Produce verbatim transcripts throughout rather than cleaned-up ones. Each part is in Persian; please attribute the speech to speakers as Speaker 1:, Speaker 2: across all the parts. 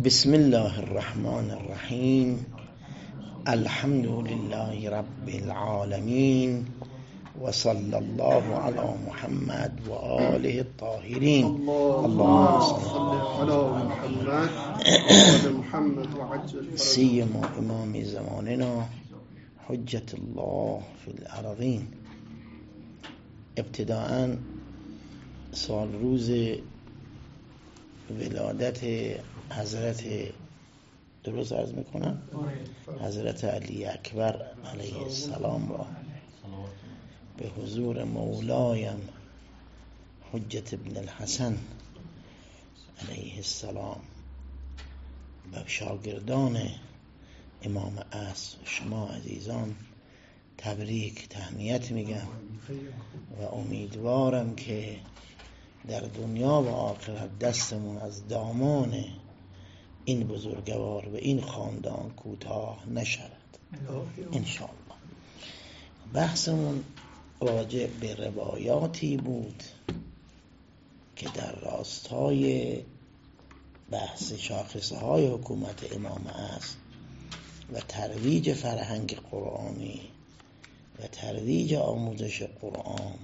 Speaker 1: بسم الله الرحمن الرحیم. الحمد لله رب العالمین و صلی الله علی محمد و آله الطاهرین. اللهم صل علی محمد و عجل سیما امام زماننا حجت الله فی الارضین. ابتداءً سال روز ولادت حضرت درست عرض میکنم حضرت علی اکبر علیه السلام را به حضور مولایم حجت ابن الحسن علیه السلام و شاگردان امام اصل شما عزیزان تبریک تهنیت میگم و امیدوارم که در دنیا و آخرت دستمون از دامان این بزرگوار و این خاندان کوتاه نشود انشاءالله. بحثمون راجع به روایاتی بود که در راستای بحث شاخصه های حکومت امام است و ترویج فرهنگ قرآنی و ترویج آموزش قرآن.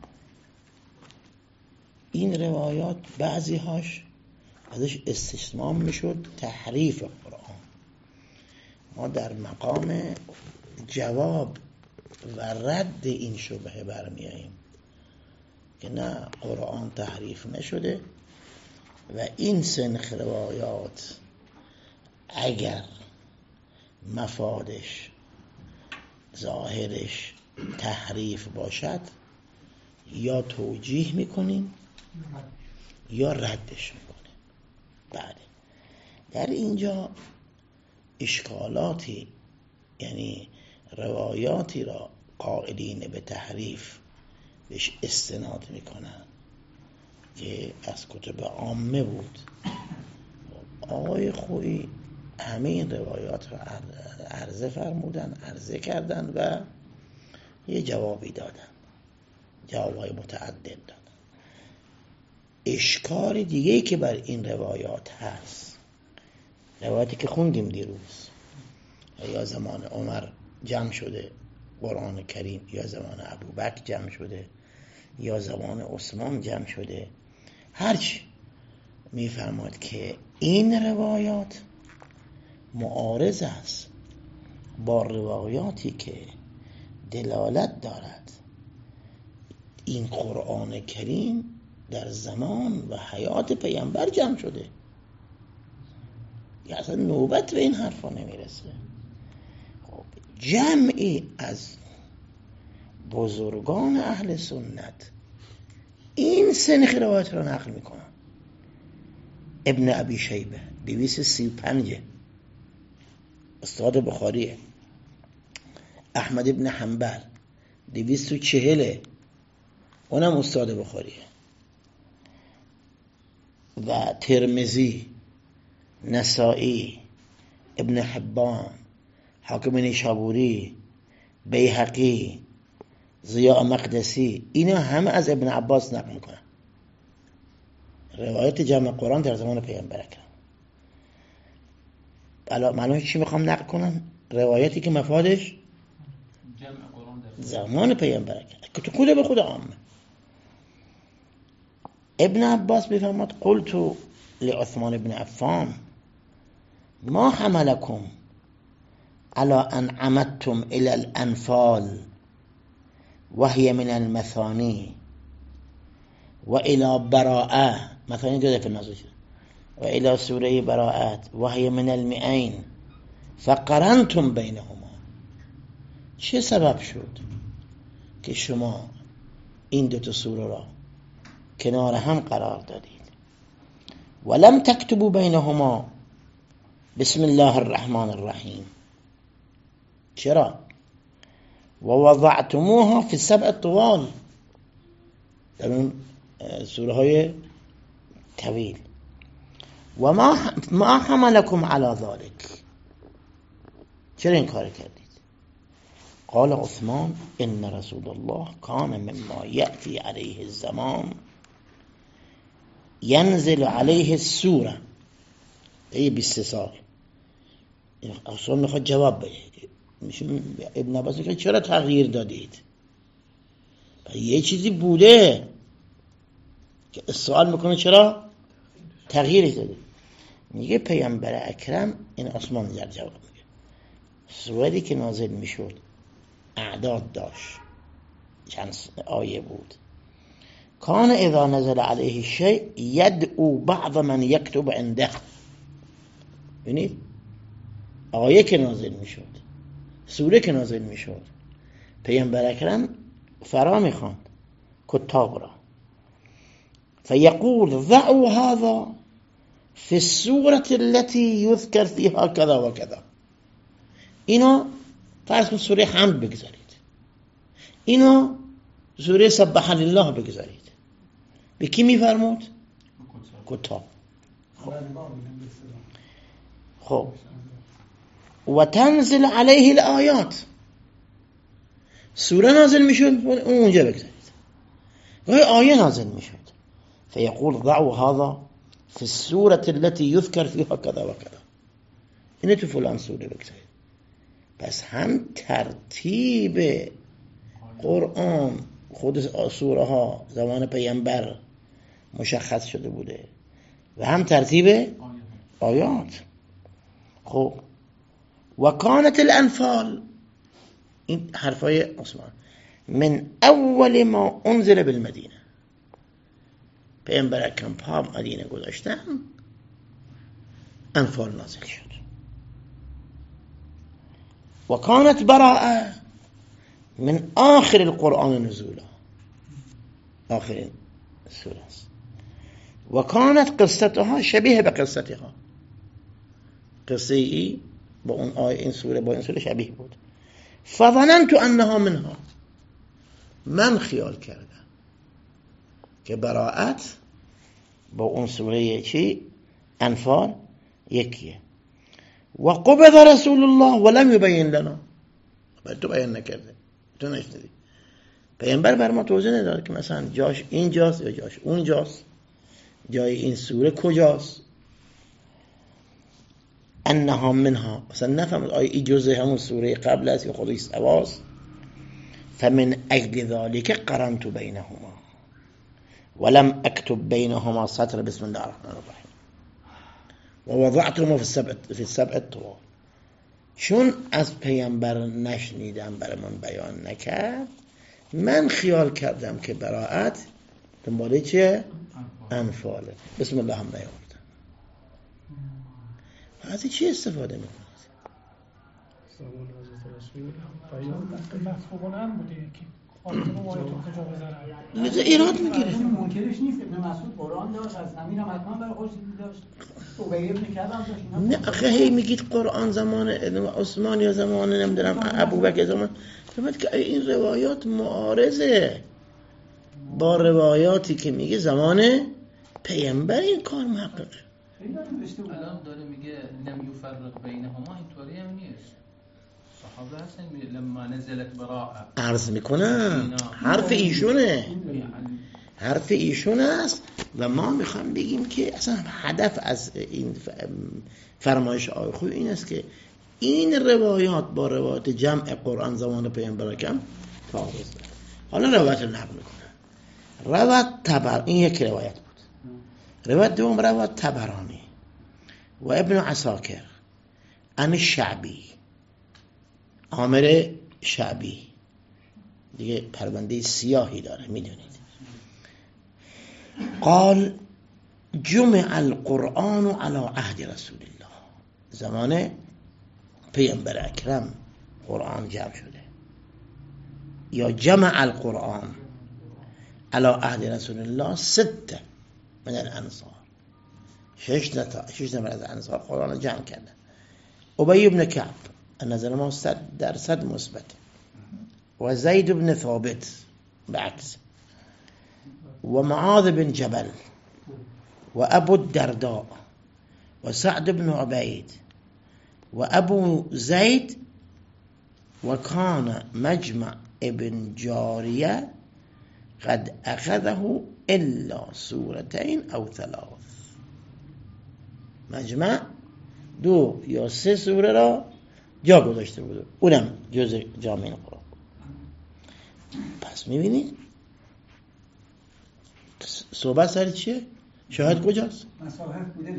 Speaker 1: این روایات بعضی هاش ازش استثناء میشد تحریف قرآن. ما در مقام جواب و رد این شبهه برمیاییم که نه، قرآن تحریف نشده و این سنخ روایات اگر مفادش ظاهرش تحریف باشد یا توجیه میکنیم یا ردش میکنیم. بله، در اینجا اشکالاتی، یعنی روایاتی را قائلین به تحریف بهش استناد میکنن که از کتب عامه بود. آقای خویی همه این روایات را عرضه فرمودن، عرضه کردن و یه جوابی دادن، جوابای متعدد دادن. اشکال دیگه‌ای که بر این روایات هست، روایاتی که خوندیم دیروز، یا زمان عمر جمع شده قرآن کریم، یا زمان ابوبکر جمع شده، یا زمان عثمان جمع شده، هرچی میفرماد که این روایات معارض است با روایاتی که دلالت دارد این قرآن کریم در زمان و حیات پیامبر جمع شده. یا اصلا نوبت به این حرفا نمیرسه. خب جمعی از بزرگان اهل سنت این سنخ روایت را نقل میکنن. ابن ابی شیبه دویست و سی و پنج استاد بخاریه. احمد ابن حنبل دویست و چهل اونم استاد بخاریه. و ترمذی، نسائی، ابن حبان، حاکم نیشابوری، بیهقی، ضیاء مقدسی، اینا همه از ابن عباس نقل میکنن. روایت جمع قرآن در زمان پیامبر اکرم. الان معلومه چی میخوام نقل کنم؟ روایتی که مفادش جمع قرآن در زمان پیامبر اکرم که تو خود به خود عامه. ابن عباس بفرماد قلت لعثمان بن عفان ما حملكم على ان عمدتم الى الانفال وهي من المثاني والى براءه، مثاني دو دفعه نازل شد، والى سوره براءات وهي من المئين فقرنتم بينهما. چه سبب شد که شما این دو تا سوره را کنار هم قرار دادید؟ ولم تكتبوا بینهما بسم الله الرحمن الرحیم. چرا؟ ووضعتموها في السبع الطوال، در اون سوره های طویل. و ما ما حملكم على ذلك، چرا این کار کردید؟ قال عثمان ان رسول الله كان مما يأتي عليه الزمان ينزل عليه السورة ای بیست و سه سال. عثمان میخواد جواب بده. ابن عباس میگه چرا تغییر دادید؟ یه چیزی بوده که سوال میکنه چرا تغییرش دادید؟ میگه پیامبر اکرم، این عثمان در جواب میگه، سوری که نازل میشد اعداد داشت، چند آیه بود. کان اذا نزل علیه شیء یدعو بعض من یکتب عنده. ببینید آیه که نازل میشد، سوره که نازل میشد، پیامبر اکرم فرا میخواند کتاب را، فیقول ضعوا هذا فی السوره التي یذکر فیها کذا و کذا. اینا فرض کن سوره حمد بگذارید، اینا سوره سبح لله بگذارید. به کی میفرمود؟ کتاب. خب و تنزل علیه الآیات، سوره نازل میشد اونجا بگذارید، و آیه نازل میشد، فیقول ضعوا هذا فی السوره التي یذکر فیها کذا و کذا، اینه تو فلان سوره بگذارید. پس هم ترتیب قرآن خود سوره ها زمان پیامبر مشخص شده بوده و هم ترتیب آیات. خب و کانت الانفال، این حرفای عثمان، من اول ما انزل بالمدینه، پیامبر اکرم پا مدینه گذاشتن انفال نازل شد. و کانت براءه من آخر القرآن نزولا، آخرین سوره است. و کانت قصتها شبیه به قصتها، قصه ای با اون آیه این سوره با این سوره شبیه بود. فظننت انها منها، من خیال کردم که براءت با اون سوره چی انفال یکیه. و قبض رسول الله ولم یبین لنا، باید تو بیان نکرده، تو نشنیدی. پیامبر بر ما توضیح نداد که مثلا جاش اینجاست یا جاش اونجاست، جای این سوره کجاست. انها منها، مثلا نفهمد آیا این جزء همون سوره قبل است یا خودش سواست. فمن اجل ذلك قرنت بینهما ولم اكتب بینهما سطر بسم الله الرحمن الرحیم و وضعتهما في السبع في السبع الطوال. چون از پیامبر نشنیدم، برای من بیان نکرد، من خیال کردم که براءت دنباله چیه؟ انفاله. بسم الله هم نیاوردم. از چی استفاده میکنید؟
Speaker 2: زمان حضرت رسول پیام بحث بکنن بوده یکی
Speaker 1: لذا ایراد میگیره.
Speaker 3: منکرش نیست. ابن مسعود قرآن داشت، از همین هم حتما برای خودش داشت. ابی ابن کعب هم داشت.
Speaker 1: نه آخه هی میگید قرآن زمان عثمان یا زمان نمیدونم ابوبکر زمان، فهمید که این روایات معارضه با روایاتی که میگه زمان پیامبر این کار محققه.
Speaker 4: الان داره میگه لم یفرق بینهما، اینطوری هم نیست. صحابه هستن میگه لما نزلت براءه، عرض
Speaker 1: میکنم حرف ایشونه، حرف ایشون است و ما میخوام بگیم که اصلا هدف از این فرمایش آیه خوب این است که این روایات با روایات جمع قرآن زمان پیامبر اکرم تعارض داره. حالا روایت رو نقل میکنه. روایت تبر، این یک روایت بود. روایت دوم روایت تبرانی و ابن عساکر عن شعبی، عامر شعبی دیگه پرونده سیاهی داره میدونید. قال جمع القرآن على عهد رسول الله، زمان پیامبر اکرم قرآن جمع شده، یا جمع القرآن على عهد رسول الله سته من الانصار، شش نتا شش نفر از انصار قرآن جمع کردن. ابی بن کعب نظر ما صد درصد مثبت، و زید بن ثابت بعکس، و معاذ بن جبل، و ابو الدرداء، و سعد بن عبید، و ابو زید، و کان مجمع ابن جاریه قد اخذه الا سورتين او ثلاث. مجمع دو یا سه سوره را جا گذاشته بود، اونم جز جامع قرآن. پس میبینید صحبت سر چیه؟ شاهد کجاست؟
Speaker 3: مساحت بوده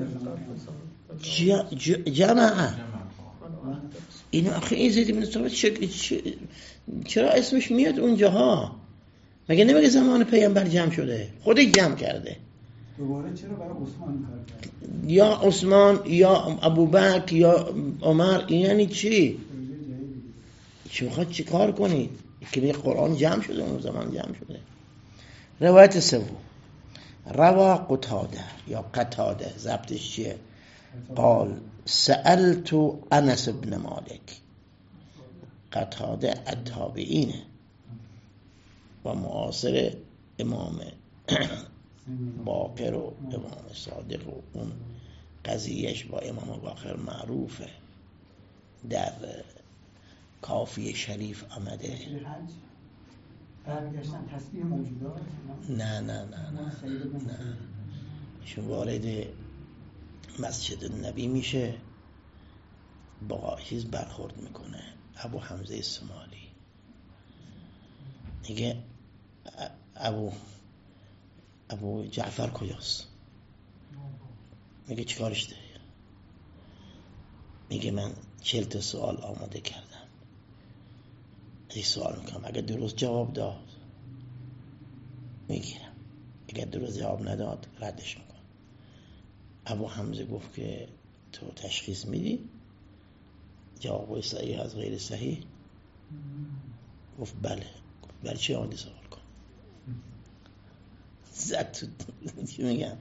Speaker 3: در
Speaker 1: جمعه. این آخه این زید بن ثابت چرا اسمش میاد اونجاها؟ مگه نمیگه زمان پیامبر جمع شده؟ خودش جمع کرده.
Speaker 3: دوباره چرا برای عثمان کار کرد؟
Speaker 1: یا عثمان یا ابوبکر یا عمر، این یعنی چی؟ چی میخواد چی کار کنید؟ که میگه قرآن جمع شده، اون زمان جمع شده. روایت سوم روا قتاده یا قتاده، ضبطش چیه؟ قال سألت انس بن مالک. قتاده التابعینه و معاصر امام باقر و امام صادق و اون قضیهش با امام باقر معروفه، در کافی شریف آمده.
Speaker 3: برگشتن تسبیح موجودات؟
Speaker 1: نه نه نه نه نه شون وارد مسجد النبی میشه، با چیز برخورد میکنه. ابو حمزه السمالی میگه ابو ابو جعفر کجاست؟ میگه چیکارش داری؟ میگه من چهل تا سوال آماده کردم، این سوال میکنم، اگر درست جواب داد میگیرم، اگر درست جواب نداد ردش میکنم. ابو حمزه گفت که تو تشخیص میدی جواب صحیح از غیر صحیح؟ گفت بله. گفت برای چی آمدی سوال کن؟ زد تو چی میگم؟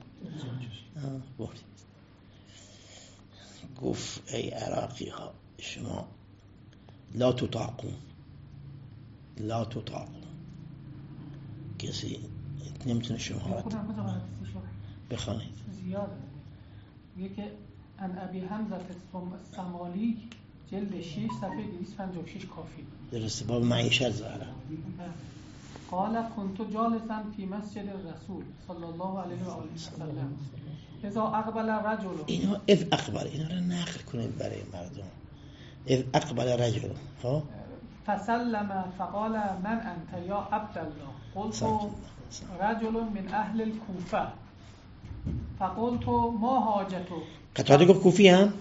Speaker 1: گفت ای عراقی ها شما لا تطاقون لا تطاقون، کسی نمیتونه شما را بخوانید.
Speaker 2: زیاده میگه که ان ابی حمزه السمالی جلد شش صفحه دویست و پنجاه و شش کافی.
Speaker 1: درسته، باب معیشت ظاهرا.
Speaker 2: قال كنت جالسا في مسجد الرسول صلی الله علیه و آله و سلم اذا اقبل رجل.
Speaker 1: اینا اذ اقبل اینا رو نقل کنید برای مردم. اذ اقبل رجل ها
Speaker 2: فسلم فقال من انت یا عبدالله؟ قلت رجل من اهل الكوفه فقلت ما حاجته؟
Speaker 1: قطعه گفت کوفی هم؟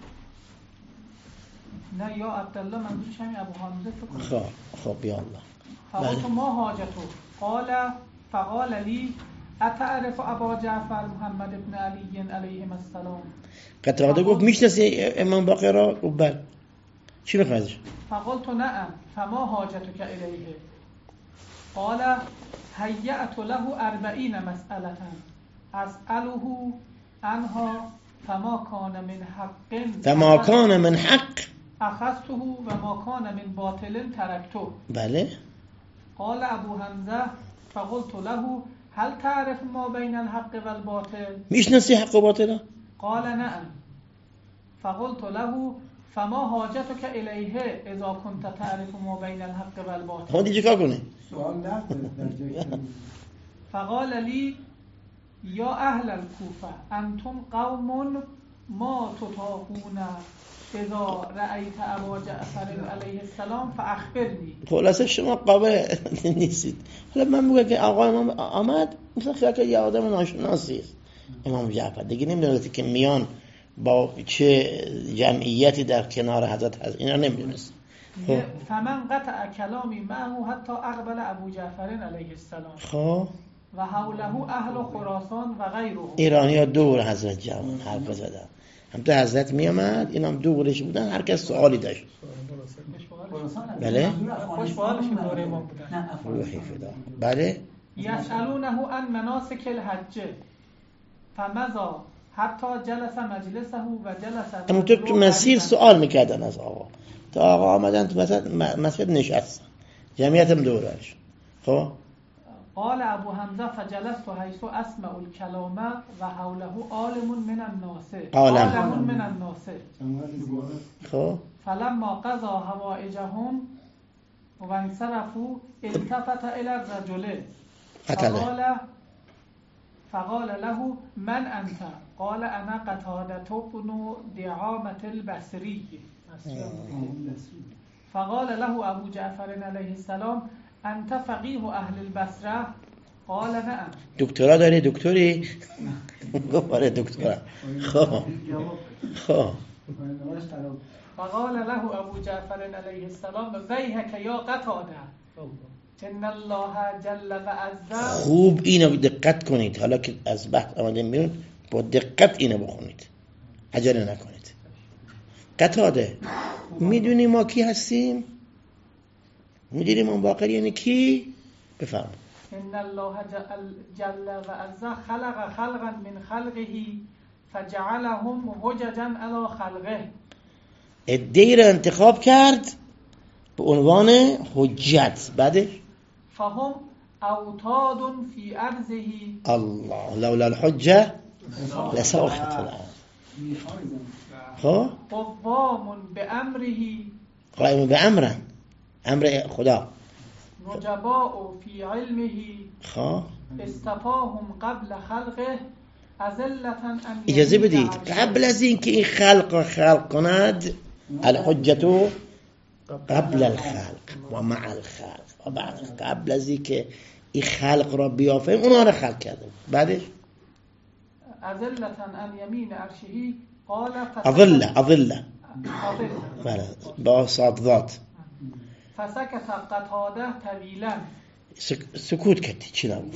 Speaker 2: نه یا عبدالله منظورش همین ابو حمزه فکر.
Speaker 1: خب خب یا الله.
Speaker 2: فقلت ما حاجته؟ قال فقال لي اتعرف ابا جعفر محمد ابن علی علیهم السلام؟
Speaker 1: قطعه گفت میشناسی امام باقر را؟ گفت بله. چی میخوادش؟
Speaker 2: فقلت نعم فما حاجتك الیه؟ قال هیأت له اربعین مسئلة اسأله عنها فما کان من حق
Speaker 1: فما کان من حق
Speaker 2: اخذته و ما کان من باطل ترکته.
Speaker 1: بله.
Speaker 2: قال ابو حمزه فقلت له هل تعرف ما بین الحق و الباطل؟
Speaker 1: میشناسی حق و باطل؟
Speaker 2: قال نعم. فقلت له فما حاجتك الیه اذا كنت تعرف ما بین الحق و الباطل؟
Speaker 1: خودی چیکار کنه؟
Speaker 3: سوال نکنه در جای.
Speaker 2: فقال لي یا اهل الكوفه انتم قوم ما تطاقون اذا رأیت ابا جعفر علیه السلام فاخبرنی.
Speaker 1: خلاصه شما قابل نیستید. حالا من میگم که آقا امام آمد مثلا خیلی که یه آدم ناشناسی است امام جعفر، دیگه نمیدونستی که میان با چه جمعیتی در کنار حضرت هست، اینا نمیدونست.
Speaker 2: فمن قطع کلامی معه حتی اقبل ابو جعفر علیه السلام
Speaker 1: خب
Speaker 2: و حوله اهل خراسان و غیره.
Speaker 1: ایرانی ها دور حضرت جمع حرف زدن، هم تو حضرت می آمد، این هم دورش بودن، هر کس سوالی داشت. بله
Speaker 2: خوش بحالشون دوره امام بودن.
Speaker 1: روحی فدا. بله
Speaker 2: یسألونه عن مناسک الحج فمضا حتی جلس مجلسه و جلس.
Speaker 1: اما تو مسیر سوال میکردن از آقا، تا آقا آمدن تو مسجد نشستن، جمعیت هم دورش. خب
Speaker 2: قال ابو حمزه فجلست حيث اسمع الكلام و حوله عالم من الناس عالم من الناس.
Speaker 1: خب
Speaker 2: فلما قضى حوائجهم وانصرفوا التفت الى الرجل فقال فقال له من انت؟ قال انا قتادة بن دعامة البصري. فقال له ابو جعفر علیه السلام انت فقیه اهل البصره؟ قال نعم.
Speaker 1: دکترا داری دکتری؟ گفت دکترا. خب خب
Speaker 2: فقال له ابو جعفر علیه السلام ویحک یا قتاده ان الله جل و عز.
Speaker 1: خوب اینو دقت کنید، حالا که از بحث آمدیم بیرون با دقت اینو بخونید، عجله نکنید. قتاده میدونی ما کی هستیم؟ میدونی ما باقر یعنی کی؟ بفهم.
Speaker 2: ان الله جل و عز خلق خلقا من خلقه فجعلهم حججا علی خلقه.
Speaker 1: ادعی را انتخاب کرد به عنوان حجت، بعدش
Speaker 2: فهم اوتاد فی ارضه.
Speaker 1: الله لولا الحجه لساخت الارض. خب
Speaker 2: قوام بامره.
Speaker 1: قائم بامره، امر خدا.
Speaker 2: نجباء فی علمه.
Speaker 1: خب
Speaker 2: استفاهم قبل خلقه ازلة ان.
Speaker 1: اجازه بدید قبل از این که این خلق خلق کند، الحجتو قبل الخلق و مع الخلق و بعد، قبل از این که این خلق را بیافرین اونها را خلق کرده. بعدش
Speaker 2: ازلة عن یمین عرشه. قال
Speaker 1: اظله اظله
Speaker 2: بله
Speaker 1: با صاد ذات.
Speaker 2: فسکت قتاده طویلا.
Speaker 1: سکوت کردی چی نبود؟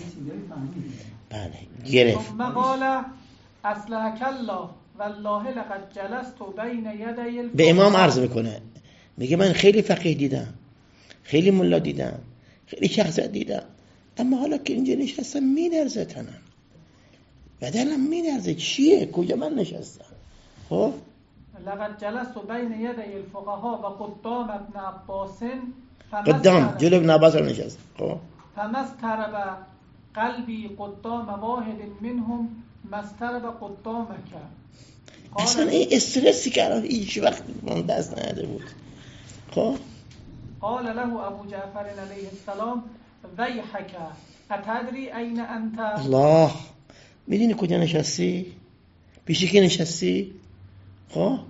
Speaker 1: بله گرفت.
Speaker 2: ثم قال اصلحک الله والله لقد جلست بین یدی الفقهاء.
Speaker 1: به امام عرض میکنه، میگه من خیلی فقیه دیدم، خیلی ملا دیدم، خیلی شخصیت دیدم، اما حالا که اینجا نشستم میلرزه تنم، بدنم میلرزه. چیه؟ کجا من نشستم؟ خب
Speaker 2: لقد جلست بین یدی الفقهاء و قدام ابن عباس.
Speaker 1: قدام جلو ابن عباس رو نشست. خب
Speaker 2: فمسترب قلبی قدام واحد منهم مسترب قدامک.
Speaker 1: اصلا این استرسی که الان هیچ وقت من دست نهده بود. خب
Speaker 2: قال له ابو جعفر علیه السلام ویحک اتدری این انت؟
Speaker 1: الله، میدونی کجا نشستی؟ پیشی که نشستی؟ خب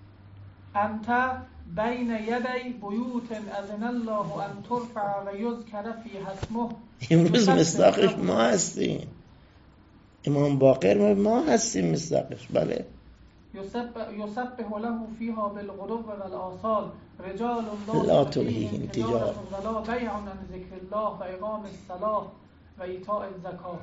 Speaker 2: انت بین یدی بیوت اذن الله ان ترفع و یذکر فیها اسمه.
Speaker 1: امروز مصداقش ما هستیم، امام باقر ما هستیم مصداقش. بله
Speaker 2: یسبح له فیها بالغدو والآصال رجال
Speaker 1: لا تلهیهم تجارة
Speaker 2: ولا بیع عن ذکر الله و اقام الصلاة و ایتاء الزکاة.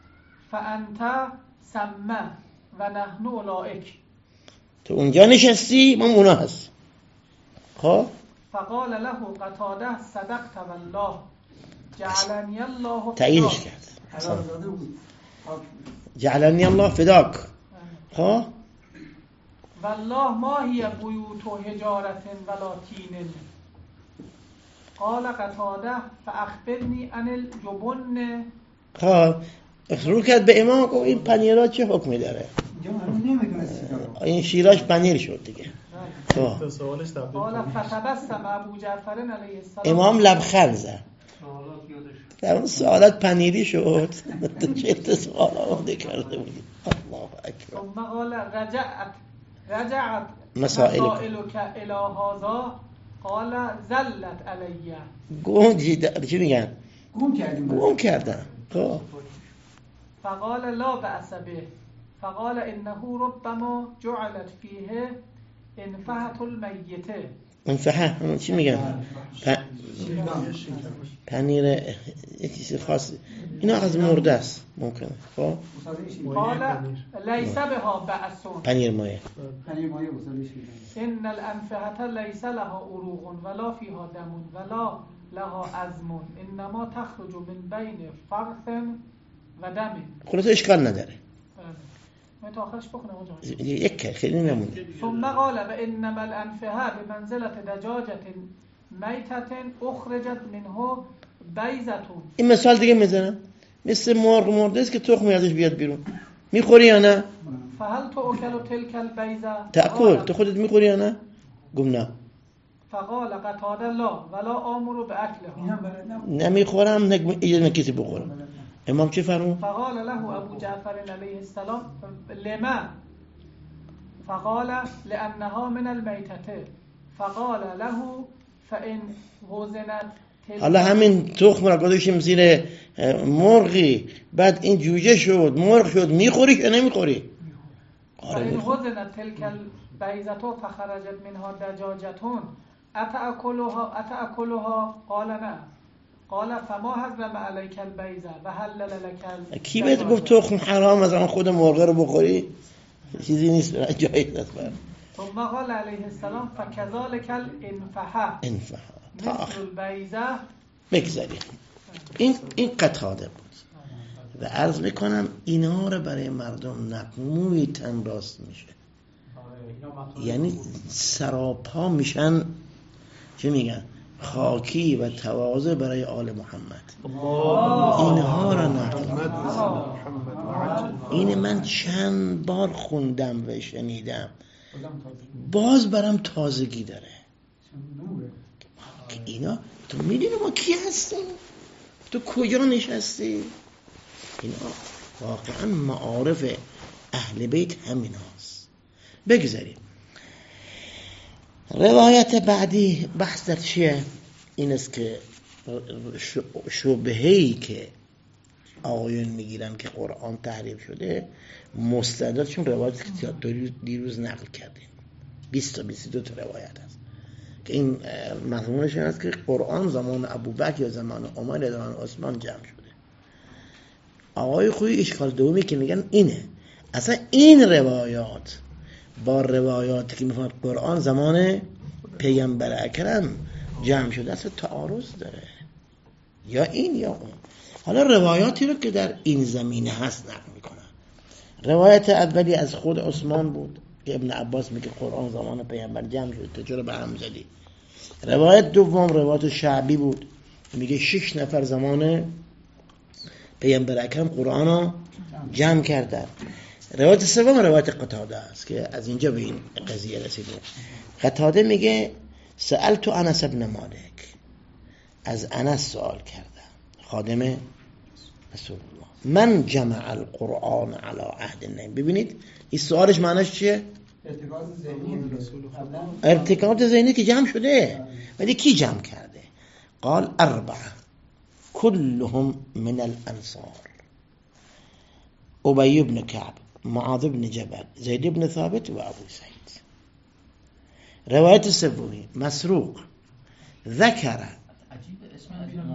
Speaker 2: فانت سمه و نحن اولئک.
Speaker 1: تو اونجا نشستی، ما اونا هست. خب
Speaker 2: فقال له قتاده صدقت والله جعلنی الله.
Speaker 1: تاییدش کرد، جعلنی الله فداک. خب
Speaker 2: والله ما هي بیوت حجارة ولا طین. قال قتاده فاخبرنی عن الجبن.
Speaker 1: خب رو کرد به امام، گفت این پنیرها چه حکمی داره؟ این شیراش پنیر شد دیگه. خب
Speaker 2: قال فتبسم ابو جعفر علیه السلام.
Speaker 1: امام لبخند زد. در اون سوالات پنیری شد. چه سوالا آماده کرده بودی؟ الله اکبر.
Speaker 2: ثم قال رجعت رجعت
Speaker 1: مسائلک
Speaker 2: الی هذا. قال زلت علیه.
Speaker 1: گم جیده چی میگن؟
Speaker 3: گم کردیم
Speaker 1: گم کردن. خب
Speaker 2: فقال لا بأس به. فقال انه ربما جعلت فیه انفحت المیته.
Speaker 1: انفحه همون چی میگن؟ پنیر یه چیز خاص، اینا از مرده است ممکنه. خب
Speaker 2: قال لیس بها بأس.
Speaker 1: پنیر مایه.
Speaker 3: پنیر مایه
Speaker 2: ان الانفحه لیس لها عروق ولا فیها دم ولا لها عظم انما تخرج من بین فرث و دم.
Speaker 1: خلاص اشکال نداره.
Speaker 2: من تا آخرش بخونم آجا.
Speaker 1: یک خیلی نمونده.
Speaker 2: ثم قال و انما الانفحه بمنزلة دجاجة میتة اخرجت منه بیضتون.
Speaker 1: این مثال دیگه میزنم، مثل مرغ مرده است که تخمی ازش بیاد بیرون. میخوری یا نه؟
Speaker 2: فهل تو اکل تلک البیضه؟
Speaker 1: تأکل، تو خودت میخوری یا نه؟ گم نه.
Speaker 2: فقال قتاده لا ولا آمر به اکلها.
Speaker 1: نمیخورم، نگم کسی بخورم. امام چه فرمود؟
Speaker 2: فقال له ابو جعفر علیه السلام لما؟ فقال لانها من المیتته. فقال له فان وزنت.
Speaker 1: حالا همین تخم را گذاشتیم زیر مرغی، بعد این جوجه شد، مرغ شد، میخوری یا نمیخوری؟
Speaker 2: فان وزنت تلك البیضه فخرجت منها دجاجه اتاکلها اتاکلها قال نه. قال فما حرم علیک البیضه و حلل لك.
Speaker 1: کی بهت گفت تخم حرام از آن خود مرغ رو بخوری؟ چیزی نیست جایز است.
Speaker 2: ثم قال علیه السلام فكذلك الانفحه
Speaker 1: انفحه
Speaker 2: مثل البیضه.
Speaker 1: بگذاریم این این قتاده بود و عرض میکنم اینا رو برای مردم نقموی تن راست میشه، یعنی سراپا میشن، چه میگن، خاکی و تواضع برای آل محمد. اینها را نقل، این من چند بار خوندم و شنیدم، باز برام تازگی داره که اینا تو میدونی ما کی هستیم، تو کجا نشستی. اینا واقعا معارف اهل بیت همین هاست. بگذاریم روایت بعدی بحث در چیه؟ این است که شبهه‌ای که آقایون میگیرن که قرآن تحریف شده مستندات، چون روایت که دیروز نقل کردیم بیست تا بیست و دو تا روایت هست که این مضمونش این است که قرآن زمان ابوبکر یا زمان عمر یا زمان عثمان جمع شده. آقای خوی اشکال دومی که میگن اینه، اصلا این روایات با روایاتی که میفهمد قرآن زمان پیامبر اکرم جمع شده اصلا تعارض داره، یا این یا اون. حالا روایاتی رو که در این زمینه هست نقل میکنن. روایت اولی از خود عثمان بود که ابن عباس میگه قرآن زمان پیامبر جمع شده، تو چرا به هم زدی؟ روایت دوم روایت شعبی بود، میگه شش نفر زمان پیامبر اکرم قرآن رو جمع کردن. روایت سوم روایت قتاده است که از اینجا به این قضیه رسیده. قتاده میگه سألت انس ابن مالک، از انس سوال کردم، خادم رسول الله، من جمع القرآن علی عهد النبی. ببینید این سوالش معناش چیه؟
Speaker 3: ارتکاز ذهنی،
Speaker 1: ارتکاز ذهنی که جمع شده، ولی کی جمع کرده؟ قال اربعه كلهم من الانصار، ابی بن کعب، معاذ بن جبل، زید بن ثابت و ابو سعید. روایت سومی مسروق ذکر،
Speaker 4: عجیب اسم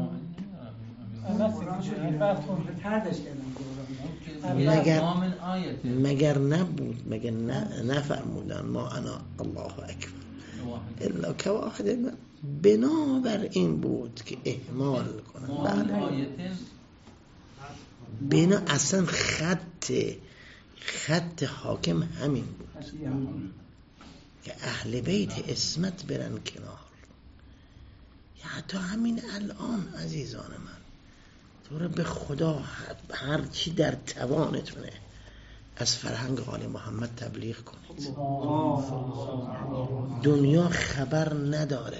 Speaker 1: مگر مگر نبود، مگر نفرمودن ما انا الله اکبر الا که واحد من، بنابر این بود که اهمال کنن. بله بنا اصلا خط خط حاکم همین بود که اهل بیت اسمت برن کنار. یا حتی همین الان عزیزان من، تو رو به خدا هر چی در توانتونه از فرهنگ آل محمد تبلیغ کنید. دنیا خبر نداره،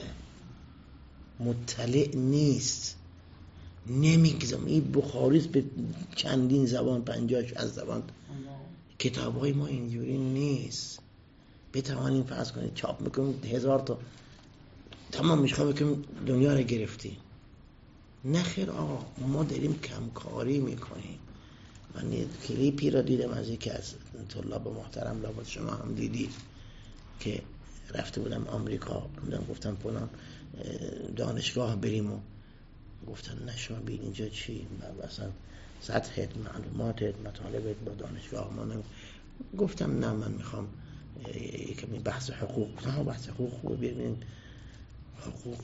Speaker 1: مطلع نیست، نمیگذم. این بخاریست به چندین زبان، پنجاش از زبان. کتاب های ما اینجوری نیست بتوانیم فرض کنید چاپ میکنیم هزار تا تمام میخواه بکنیم دنیا رو گرفتیم. نخیر آقا، ما داریم کمکاری میکنیم. من یه کلیپی را دیدم از یکی از طلاب محترم، لابد شما هم دیدید، که رفته بودم آمریکا، بودم گفتم فلان دانشگاه بریم و گفتن نه شما بید اینجا چی؟ مثلا سطح معلوماتت مطالبت با دانشگاه ما نمی... گفتم نه من میخوام یکمی بحث حقوق. نه بحث حقوق خوبه، ببینید حقوق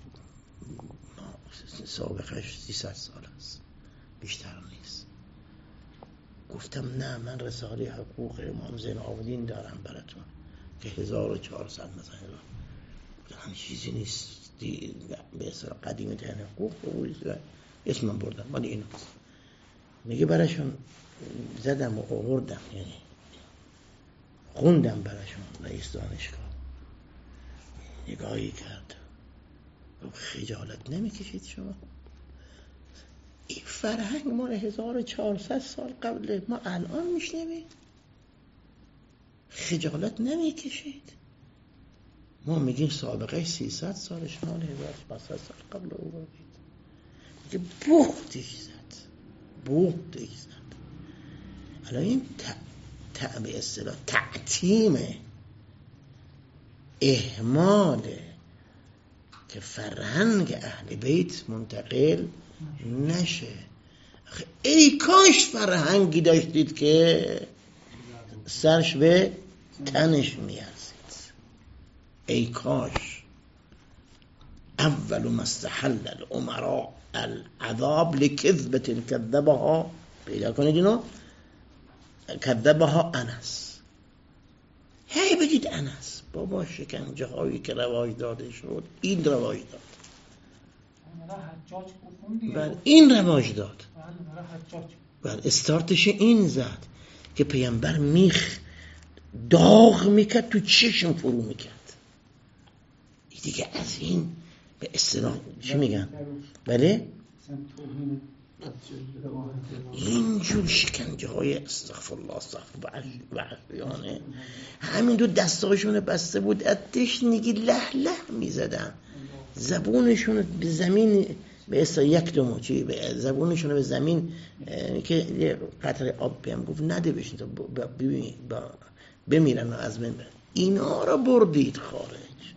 Speaker 1: سابقش سیصد سال است، بیشتر نیست. گفتم نه من رساله حقوق امام زین العابدین دارم براتون که هزار و چهارصد مثلا همین چیزی نیست به اصطلاح قدیمی ترین حقوق بود، اسمم بردم ولی این هست. میگه براشون زدم و آوردم، یعنی خوندم براشون. رئیس دانشگاه نگاهی کرد، خجالت نمیکشید شما؟ این فرهنگ مال هزار و چهارصد سال قبل ما الان میشنویم، خجالت نمیکشید. ما میگیم سابقه سیصد سالش مال هزار و پانصد سال قبل او بود. میگه بوختش زد بوختش زد. الان این ت... به اصطلاح تعتیم اهماله که فرهنگ اهل بیت منتقل نشه. ای کاش فرهنگی داشتید که سرش به تنش میارزید. ای کاش اول ما استحل الامراء العذاب لکذبت کذبها، پیدا کنید اینو، کذبها انس. هی بگید انس بابا شکنجه هایی که رواج داده شد این رواج داد، بله این رواج داد، بله استارتش این زد که پیامبر میخ داغ میکرد تو چشم فرو میکرد. دیگه از این به اصطلاح چی میگن؟ بله اینجور شکنجه های استغفر الله استغفر وحشیانه، همین دو دستاشون بسته بود اتش نگی له له میزدن، زبونشون به زمین به اصطلاح یک دو موچی به زبونشون به زمین که یه قطره آب بهم گفت نده بشین تا ببین بمیرن و از من برن. اینا رو بردید خارج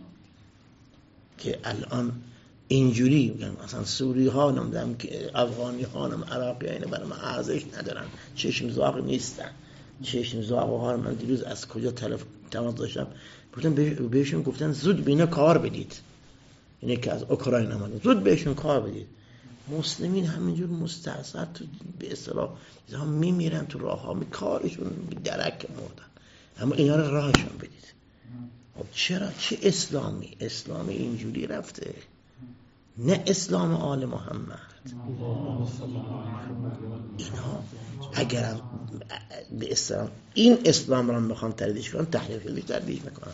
Speaker 1: که الان اینجوری میگن مثلا سوری ها نمیدونم که افغانی ها نم عراقی ها اینه برای من ارزش ندارن، چشم زاغ نیستن. چشم زاغ ها من دیروز از کجا تماس داشتم گفتن بهشون گفتن زود بینا کار بدید، اینه که از اوکراین اومدن زود بهشون کار بدید. مسلمین همینجور مستعصر تو به اصطلاح اینا میمیرن تو راه ها، کارشون درک مردن، اما اینا رو راهشون بدید. خب چرا؟ چه اسلامی؟ اسلامی اینجوری رفته، نه اسلام آل محمد. اینا اگر به اسلام این اسلام را میخوان تردیش کنن تحریف شده تردیش میکنن.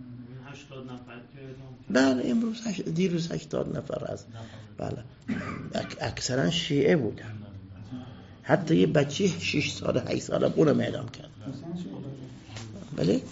Speaker 1: بله امروز هشت دیروز هشتاد نفر از بله اکثرا شیعه بودن، حتی یه بچه شش ساله هشت ساله اونو میدام کرد. بله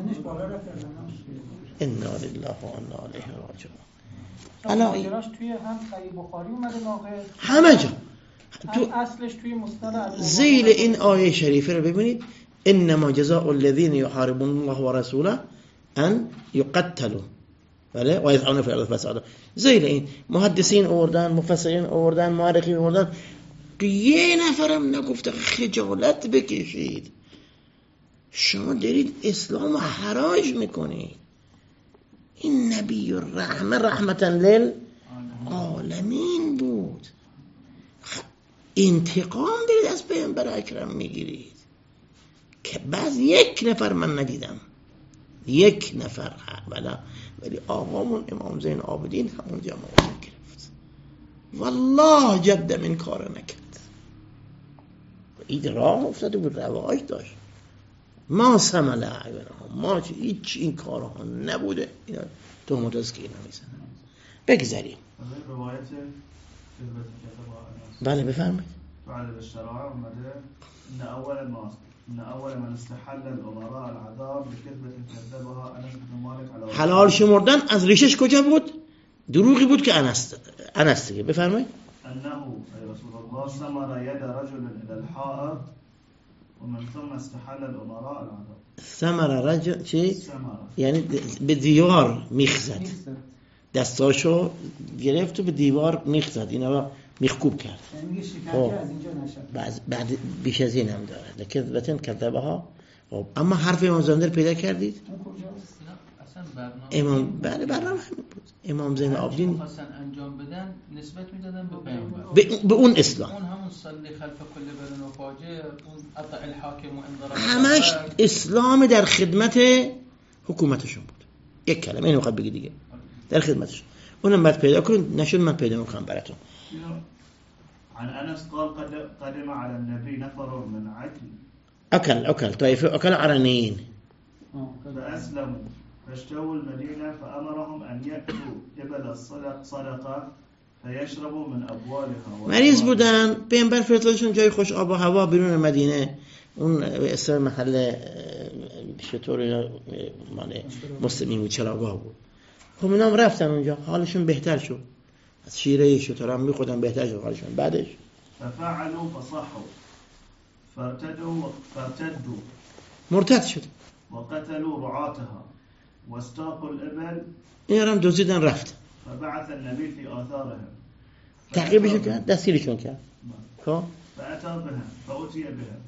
Speaker 1: انا لله و انا الیه راجعون.
Speaker 2: ماجراش توی هم صحیح بخاری اومده ناقل،
Speaker 1: همه جا
Speaker 2: تو اصلش توی مسند
Speaker 1: زیل این آیه شریفه رو ببینید، انما جزاء الذين يحاربون الله ورسوله ان يقتلوا بله و یسعون فی الارض فسادا. زیل این محدثین آوردن، مفسرین آوردن، مورخین آوردن که یه نفرم نگفته خجالت بکشید، شما دارید اسلام حراج میکنید. این نبی الرحمه رحمتا للعالمین بود، انتقام دارید از پیامبر اکرم میگیرید که بعض یک نفر من ندیدم، یک نفر بله، ولی آقامون امام زین العابدین همون جماعت گرفت والله جد من کار نکرد، این راه افتاده بود، رواج داشت. ما سمل اعینهم، ما هیچ این کارها نبوده، اینا تهمت است که اینا میزنن. بگذاریم
Speaker 5: روایت
Speaker 1: بله بفرمایید.
Speaker 5: بعد الشرائع اومده ان اول ما ان اول من استحل الامراء العذاب بكذبه كذبها انس بن مالك على
Speaker 1: حلال شمردن از ریشش کجا بود؟ دروغی بود که انس انس دیگه بفرمایید.
Speaker 5: انه ای رسول الله سمر ید رجل الى الحائط ومن ثم استحل الامراء العذاب.
Speaker 1: ثمر رجل چی؟
Speaker 5: سمر
Speaker 1: یعنی به دیوار میخ زد، دستاشو گرفت و به دیوار میخ زد، اینا میخکوب کرد.
Speaker 3: یعنی شکنجه از اینجا نشه.
Speaker 1: بعد بعد بیش از این هم داره. لکن بتن کذبها. خب اما حرف امام زندر پیدا کردید؟ امام بله برنامه همین بود. امام زین العابدین
Speaker 4: خواستن انجام بدن نسبت میدادن به پیامبر،
Speaker 1: به, به اون اسلام.
Speaker 4: اون همون صلی خلف کل برن و فاجر، اون اطع الحاکم و انذار
Speaker 1: همش اسلام در خدمت حکومتشون بود. یک کلمه اینو میخواد بگی دیگه، در خدمتشون. اونم بعد پیدا کنید، نشد من پیدا میکنم براتون.
Speaker 5: عن انس قال قدم على النبي نفر من عجل
Speaker 1: اكل اكل طائفه اكل عرنيين
Speaker 5: فاسلموا فاشتروا المدينه فامرهم ان ياتوا قبل الصدقه فيشربوا من ابوالها.
Speaker 1: مریض بودن، پیامبر فرستادشون جای خوش آب و هوا بیرون مدینه، اون اسم محل چطور مال مسلمین بود، چراگاه بود. خب اینا هم رفتن اونجا، حالشون بهتر شد، از شیره شطور هم میخوردن، بهتر شد حالشون. بعدش
Speaker 5: ففعلوا فصحوا فارتدوا فارتدوا
Speaker 1: مرتد شد
Speaker 5: وقتلوا رعاتها واستاقوا الابل.
Speaker 1: این هم دوزیدن رفت.
Speaker 5: فبعث النبي في آثارهم
Speaker 1: تعقیبشون کرد، دستگیرشون کرد. خب
Speaker 5: فأتى بهم فأتي بهم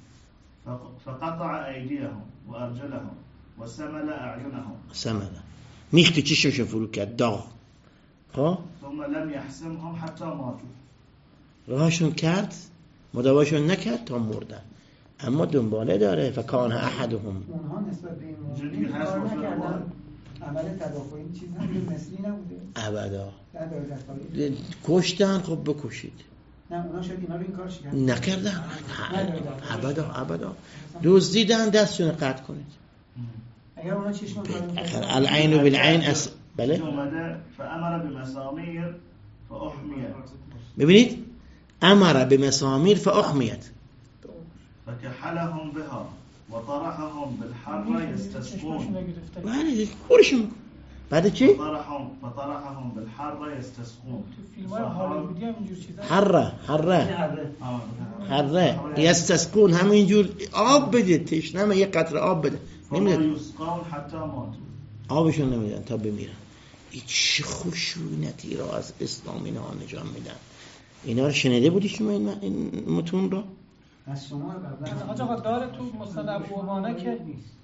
Speaker 5: فقطع أيديهم وأرجلهم وسمل أعينهم.
Speaker 1: سمل میختی چشمشون فرو کرد، داغ. خب
Speaker 5: ثم لم يحسمهم حتى ماتوا.
Speaker 1: راهشون کرد، مداواشون نکرد تا مردن. اما دنباله داره. فکان احدهم،
Speaker 3: اونها نسبت به این موضوع کار نکردن، عمل تدافعی چیز هم مثلی نبوده
Speaker 1: ابدا
Speaker 3: نه
Speaker 1: کشتن. خب بکشید،
Speaker 3: نه اونا شاید اینا رو این کارش کردن
Speaker 1: نکردن. ابدا ابدا دزدیدن، دستشون قطع کنید.
Speaker 3: اگر اونا چشم کار
Speaker 1: العین بالعین اس بله.
Speaker 5: فامر بمسامير فاحميت.
Speaker 1: ببینید امر بمسامير فاحميت.
Speaker 5: فكحلهم بها وطرحهم بالحر يستسقون.
Speaker 1: بله خورشون. بعد چی؟
Speaker 5: فطرحهم فطرحهم بالحر يستسقون.
Speaker 2: فیلم‌های هالیوودی هم اینجور چیزا.
Speaker 1: حره حره حره یستسقون، همینجور آب بده، تشنمه یه قطره آب بده.
Speaker 5: نمیدن. یسقون حتی ماتوا.
Speaker 1: آبشون نمیدن تا بمیرن. این چه خشونتی را از اسلام اینا نجام میدن. اینا رو شنیده بودی شما این متون رو؟
Speaker 3: از شما قبلا
Speaker 2: آقا داره تو مستند ابوهانه که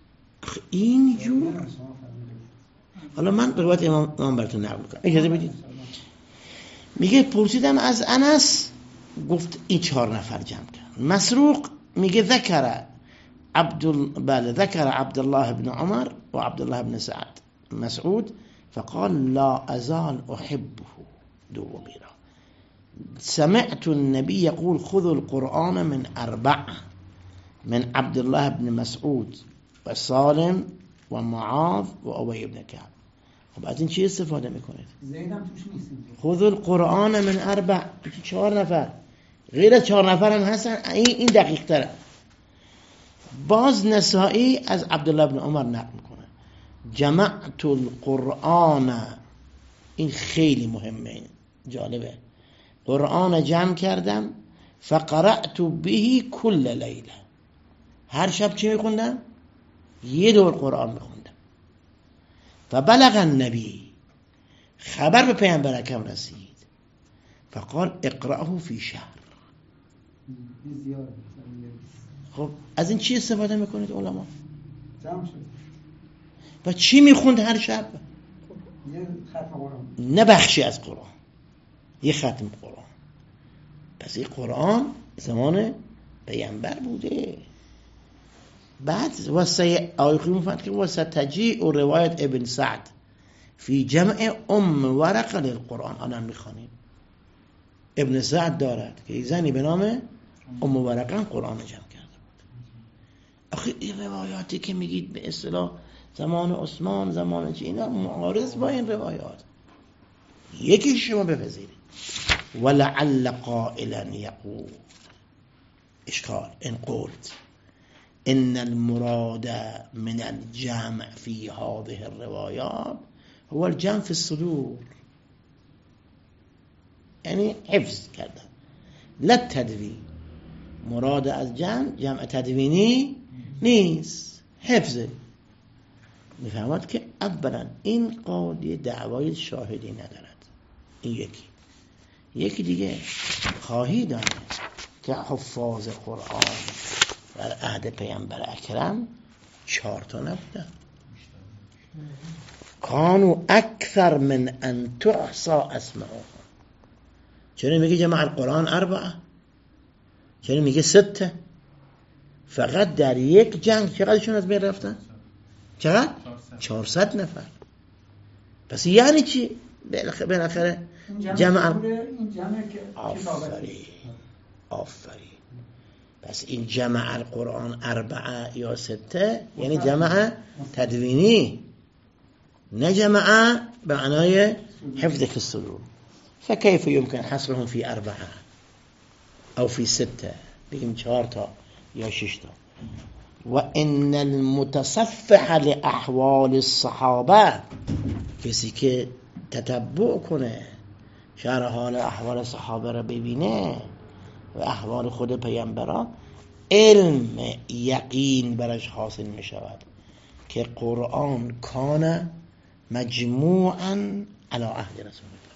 Speaker 1: اینجور. حالا من روایت امام امام براتون نقل کنم، اجازه بدید. میگه پرسیدم از انس، گفت این چهار نفر جمع کرد. مسروق میگه ذکر عبد بله ذکر عبد الله بن عمر و عبد الله بن سعد مسعود فقال لا ازال احبه. دومی را سمعت النبي يقول خذوا القرآن من أربع من عبد الله بن مسعود و سالم و معاذ و ابی بن کعب. خب از این چی استفاده میکنید؟
Speaker 3: زیدم توش نیست.
Speaker 1: خذوا القرآن من اربع، چهار نفر، غیر از چهار نفر هم هستن. این دقیق تره. باز نسائی از عبدالله بن عمر نقل میکنه جمعت القرآن. این خیلی مهمه، جالبه. قرآن جمع کردم فقرأت به کل لیله. هر شب چی میخوندم؟ یه دور قرآن میخوندم. فبلغ النبی، خبر به پیامبر اکرم رسید. فقال اقرأه فی شهر. خب از این چی استفاده میکنید علما؟ و چی میخوند هر شب؟
Speaker 3: یه ختم قرآن،
Speaker 1: نه بخشی از قرآن، یه ختم قرآن. پس این قرآن زمان پیامبر بوده. بعد واسه آیخی مفهد که واسه تجیع و روایت ابن سعد فی جمع ام ورقه للقرآن. آنم میخوانیم ابن سعد دارد که زنی به نام ام ورقه قرآن جمع کرده بود. آخه این روایاتی که میگید به اصطلاح زمان عثمان، زمان چی، اینا معارض با این روایات. یکی شما بپذیرید. ولعل قائلا یقول، اشکال ان قلت ان المراد من الجمع في هذه الروايات هو الجمع في الصدور، یعنی حفظ کردن. لا تدوین، مراد از جمع جمع تدوینی نیست، حفظه. میفهمد که اولا این قاضی دعوای شاهدی ندارد. این یکی. یکی دیگه خواهی دانه که حفاظ قرآن در عهد پیامبر اکرم چهار تا نبودن، کانو اکثر من ان تحصى اسمعهم. چرا میگه جمع القرآن اربعه؟ چرا میگه سته؟ فقط در یک جنگ چقدرشون از بین رفتن؟ چقدر؟ چهارصد نفر. پس یعنی چی؟ بالاخره جمع آفرین آفرین. پس این جمع القرآن اربعه یا سته یعنی جمع تدوینی، نه جمع به معنای حفظ الصدور. فكيف يمكن حصرهم في أربعة أو في ستة بهم چهارتا یا ششتا. وإن المتصفح لأحوال الصحابة، کسی که تتبع کنه شرح حال احوال صحابه را ببینه و احوال خود پیامبران، علم یقین برش حاصل می شود که قرآن کان مجموعا علی عهد رسول الله.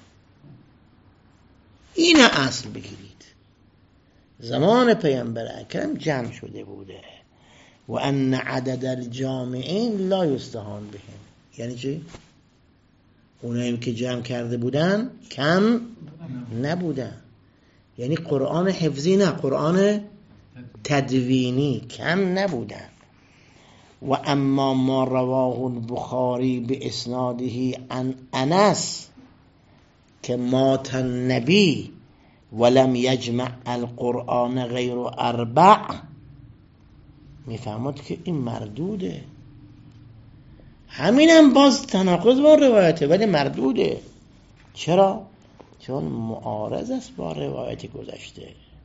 Speaker 1: این اصل بگیرید، زمان پیامبر اکرم جمع شده بوده. و ان عدد الجامعین لا یستهان بهم، یعنی چی؟ اونایی که جمع کرده بودن کم نبودن، یعنی قرآن حفظی نه، قرآن تدوینی کم نبودن. و اما ما رواه البخاری به اسناده عن انس که مات النبی ولم یجمع القرآن غیر اربع، میفهمد که این مردوده. همینم باز تناقض با روایته ولی مردوده. چرا؟ چون معارض است با روایت گذشته،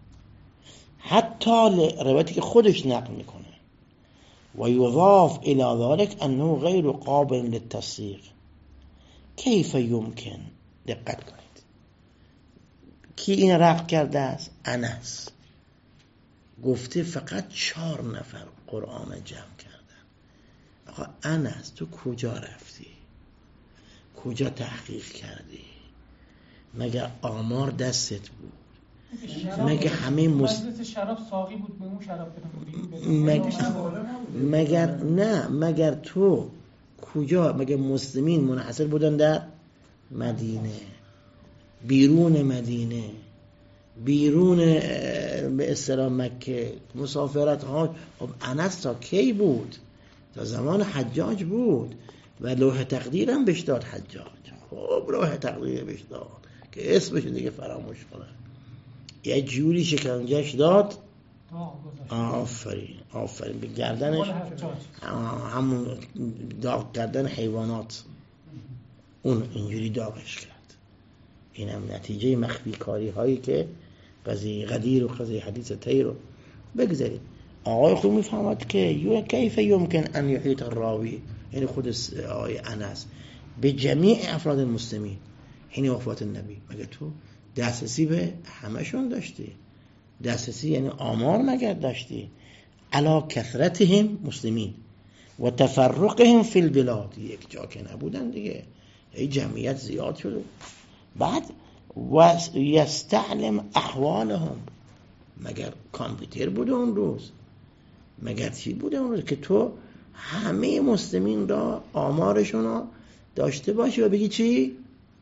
Speaker 1: حتی روایتی که خودش نقل میکنه. و یضاف الى ذلك انه غیر قابل للتصدیق. کیف یمکن، دقت کنید، کی این رقم کرده است؟ انس گفته فقط چهار نفر قرآن جمع کردن. آقا انس تو کجا رفتی؟ کجا تحقیق کردی؟ مگه آمار دستت بود؟ مگه همه مست...
Speaker 2: شراب ساقی بود به اون شراب
Speaker 1: مگر... مگر نه مگر تو کجا؟ مگه مسلمین منحصر بودن در مدینه، بیرون مدینه، بیرون به اصطلاح مکه، مسافرت ها. خب انس تا کی بود؟ تا زمان حجاج بود و لوح تقدیر هم بهش داد حجاج. خب لوح تقدیر بهش داد که اسمش دیگه فراموش کنه، یه جوری شکنجهش داد. آفرین آفرین به گردنش همون داغ کردن حیوانات، اون اینجوری داغش کرد. این هم نتیجه مخفی کاری هایی که قضیه غدیر و قضیه حدیث تی رو بگذارید. آقای خود میفهمد که یو کیف یمکن ان یحیط الراوی، یعنی خود آقای انس، به جمیع افراد المسلمین حین وفات النبی. مگه تو دسترسی به همشون داشتی؟ دسترسی یعنی آمار مگر داشتی؟ علا کثرتهم مسلمین و تفرقهم فی البلاد، یک جا که نبودن دیگه، ای جمعیت زیاد شده. بعد و یستعلم احوالهم، مگر کامپیوتر بوده اون روز؟ مگر چی بوده اون روز که تو همه مسلمین را آمارشون را داشته باشی و بگی چی؟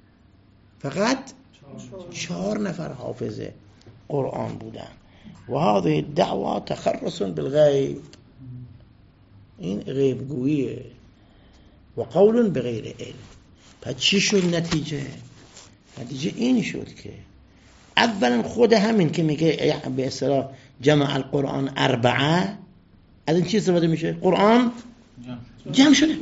Speaker 1: فقط چهار نفر حافظ قرآن بودن. و هذه الدعوه تخرص بالغیب، این غیب گوییه و قول بغیر علم. پس چی شد نتیجه؟ نتیجه این شد که اولا خود همین که میگه به اصطلاح جمع القرآن اربعه، از این چی استفاده میشه؟ قرآن جمع شده.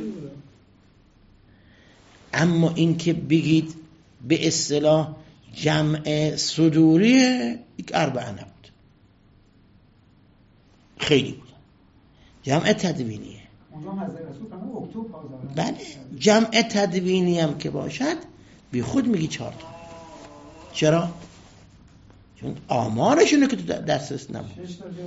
Speaker 1: اما این که بگید به اصطلاح جمع صدوریه، یک اربعه نبود، خیلی بود. جمع تدوینیه، بله جمع تدوینی هم که باشد بی خود میگی چهار تا. چرا؟ چون آمارشونه که تو دسترس نبود.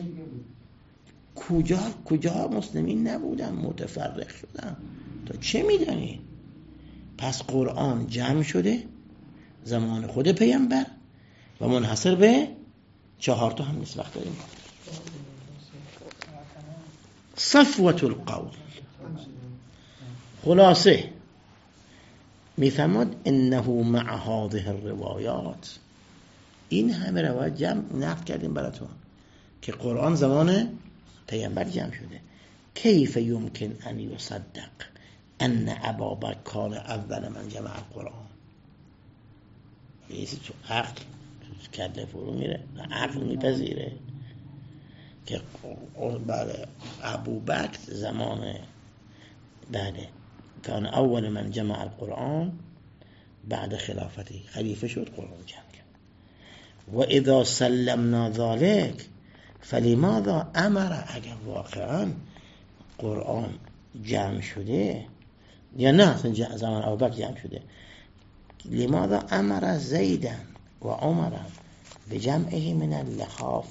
Speaker 1: کجا کجا مسلمین نبودن، متفرق شدن، تا چه میدانی؟ پس قرآن جمع شده زمان خود پیامبر و منحصر به چهار تا هم نیست. وقت داریم. صفوة القول، خلاصه میفهمد انه مع هذه الروایات، این همه روایت جمع نقل کردیم براتون که قرآن زمان پیامبر جمع شده. کیف یمکن ان یصدق ان ابا بکر کان اول من جمع القرآن؟ بیسی تو عقل کله فرو میره، عقل میپذیره که بله ابو بکر زمان بله کان اول من جمع القرآن بعد خلافتی خلیفه شد، قرآن جمع کرد. و اذا سلمنا ذلك فلماذا امر، اگر واقعا قرآن جمع شده یا نه زمان ابوبکر جمع شده، لماذا امر زیدا و عمر بجمعه من اللحاف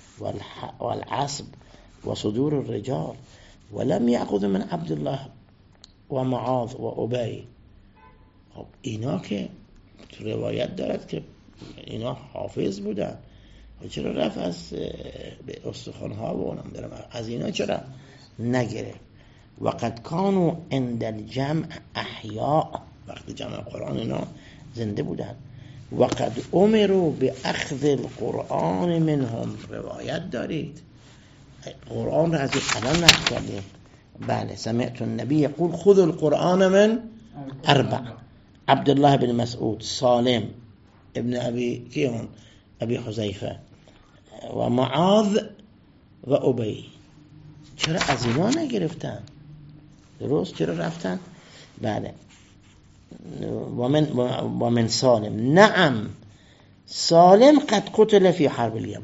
Speaker 1: والعصب وصدور الرجال ولم يأخذ من عبد الله و معاذ و ابی. خب اینا که روایت دارد که اینا حافظ بودن، چرا رفت از به استخوان‌ها و اونم دارم از اینا چرا نگرفت؟ وقد كانوا عند الجمع احیاء، وقت جمع قرآن اینا زنده بودن. وقد امروا باخذ القرآن منهم، روایت دارید قرآن را از الان نقل کردیم. بله، سمعت النبی يقول خذوا القرآن من اربع، عبدالله بن مسعود، سالم ابن ابي کیون ابي حذیفه و معاذ و ابی. چرا از اینا نگرفتن؟ درست، چرا رفتن؟ بله. و من و من سالم، نعم سالم قد قتل في حرب الیمامه،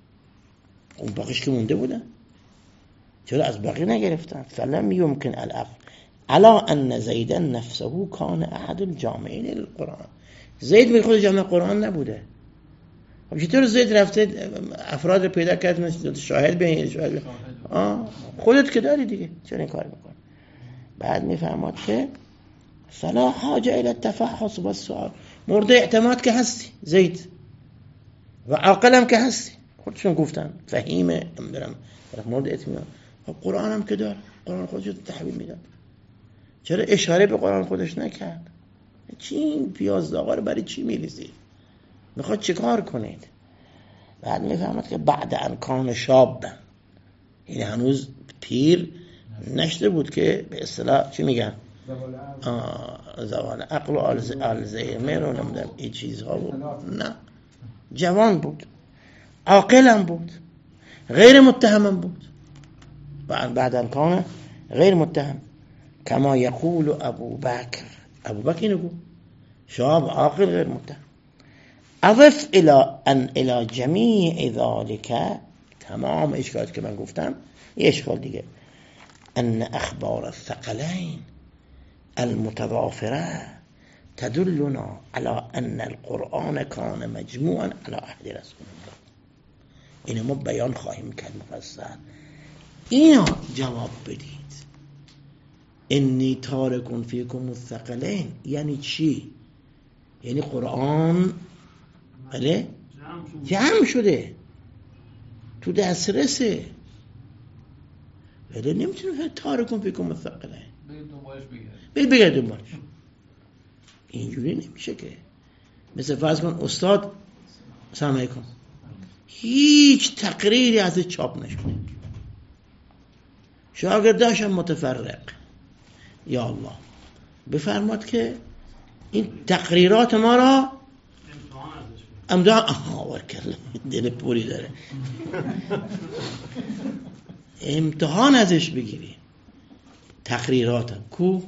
Speaker 1: اون باقیش که مونده بودن، چرا از باقی نگرفتن؟ فلم يمكن الاخذ على ان زیدا نفسه كان احد الجامعین للقرآن. زید به خود جامع قرآن نبوده. خب چطور زید رفته افراد رو پیدا کرد شاهد به شاهد؟ آه خودت که داری دیگه، چرا این کار میکنی؟ بعد میفهمد که فلا حاجه الى التفحص و السؤال، مورد اعتماد که هستی زید و عاقلم که هستی، خودشون گفتن فهیمه امدرم مورد اطمینان. خب قرآن هم که داره، قرآن خودش رو تحویل میداد، چرا اشاره به قرآن خودش نکرد؟ چی این پیاز داغا رو برای چی میریزید؟ میخواد چه کار کنید؟ بعد میفهمد که بعد ان کان شابا، این هنوز پیر نشده بود که به اصطلاح چی میگن زوال عقل و آلزایمر و نمیدونم این چیزها بود، نه جوان بود، عاقلم بود، غیر متهم بود. بعد بعد ان کان غیر متهم کما یقول ابو بکر، ابو بکر اینو گفت شاب عاقل غیر متهم. اضف الى ان الى جمیع ذلك، تمام اشکالات که من گفتم یه اشکال دیگه، ان اخبار الثقلین المتضافره تدلنا على ان القرآن كان مجموعا على عهد رسول الله. اینو ما بیان خواهیم کرد مفصل. اینا جواب بدید. انی تارکون فیکم الثقلین یعنی چی؟ یعنی قرآن بله جمع شده تو دسترسه، ولی نمیتونه تارکون فیکم الثقلین
Speaker 4: برید دنبالش بگرد
Speaker 1: برید بگرد دنبالش. اینجوری نمیشه که مثل فرض کن استاد سلام علیکم هیچ تقریری از چاپ نشده، شاگرداش هم متفرق، یا الله بفرماد که این تقریرات ما را امتحان آها ورکل دل پوری داره امتحان ازش بگیری. تقریراتم کو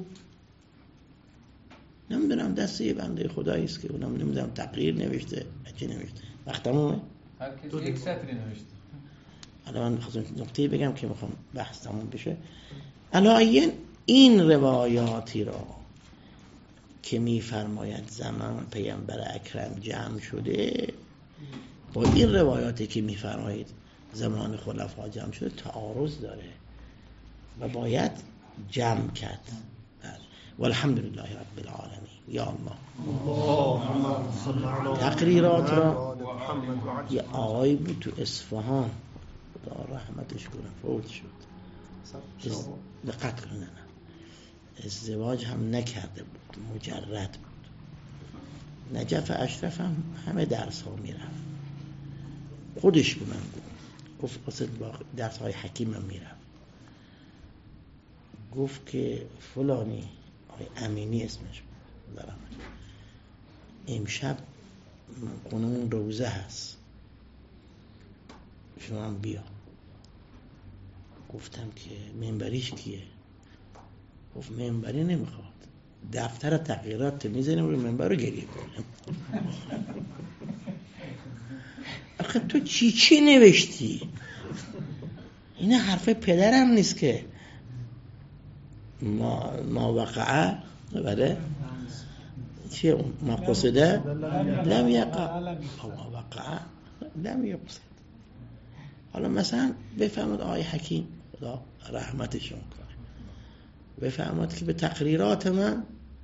Speaker 1: نمیدونم دست یه بنده خدایی است که اونم نمیدونم تقریر نوشته چی نوشته، وقت تمومه
Speaker 4: هر کسی یک سطری نوشته.
Speaker 1: الان من خواستم نکته بگم که میخوام بحث تموم بشه. الان این روایاتی را که میفرماید زمان پیامبر اکرم جمع شده با این روایاتی که میفرمایید زمان خلفا جمع شده تعارض داره و باید جمع کرد. والحمدلله رب العالمین. یا الله تقریرات را یه آقایی بود تو اصفهان خدا رحمتش کنه فوت شد، دقت کنه، ازدواج هم نکرده بود، مجرد بود. نجف اشرف هم همه درس ها میرفت، خودش به من گفت گفت درس های حکیم هم میرفت. گفت که فلانی آقای امینی اسمش بود دارم امشب قانون روزه هست شما هم بیا. گفتم که منبریش کیه؟ گفت منبری نمیخواد، دفتر تغییرات میزنیم روی منبر رو گریه کنیم. آخه تو چی چی نوشتی؟ این حرف پدرم نیست که ما ما وقعه بله چیه اون ما قصده لم یقع ما وقعه لم یقصد. حالا مثلا بفهمد آقای حکیم خدا رحمتشون کنه بفهمد که به تقریرات من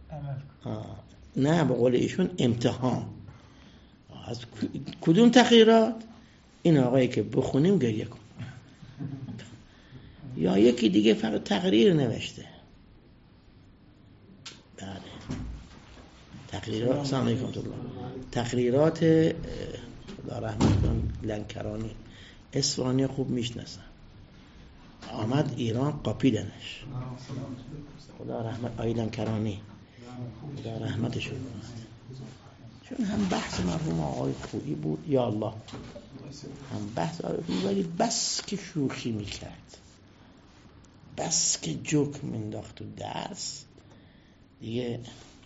Speaker 1: نه به قول ایشون امتحان از کدوم تقریرات این آقایی که بخونیم گریه کن یا یکی دیگه فقط تقریر نوشته بله تقریرات سلام علیکم تقریرات خدا رحمت کن لنکرانی اصفهانی خوب میشناسن آمد ایران قاپیدنش خدا رحمت آقای لنکرانی خدا رحمتش کنه چون هم بحث مرحوم آقای خویی بود یا الله هم بحث آقای خویی ولی بس که شوخی میکرد بس که جوک مینداخت تو درس دیگه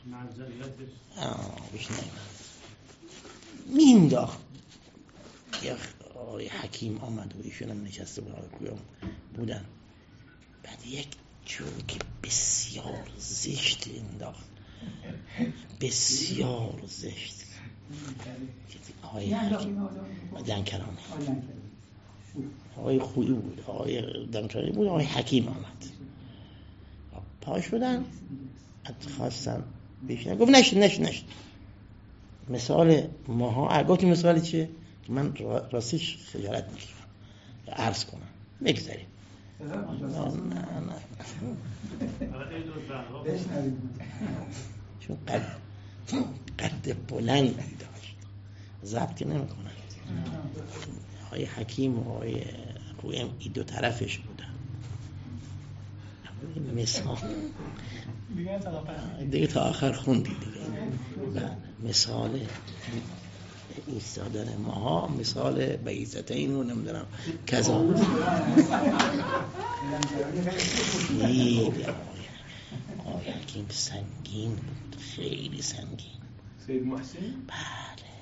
Speaker 1: آه بیش نمیدونم مینداخت. یه آقای حکیم آمد و ایشون هم نشسته بود آقای خویی بودن بعد یک جوک بسیار زشت انداخت بسیار زشت آقای حکیم دنکرانی آقای خویی بود آقای دنکرانی بود آقای حکیم آمد پا شدن خواستم بشنم گفت نشد نشد نشد مثال ماها گفت مثال چیه من راستش خجالت میکشم عرض کنم بگذاریم نه نه چون قد قد بلند داشت ضبط که نمی کنن آقای حکیم و آقای خویم این دو طرفش بودن مثال دیگه تا آخر خوندی دیگه مثال ایستادن ماها مثال بیعتین رو نمیدونم کذا خیلی آقای حکیم سنگین بود خیلی سنگین
Speaker 6: سید محسن
Speaker 1: بله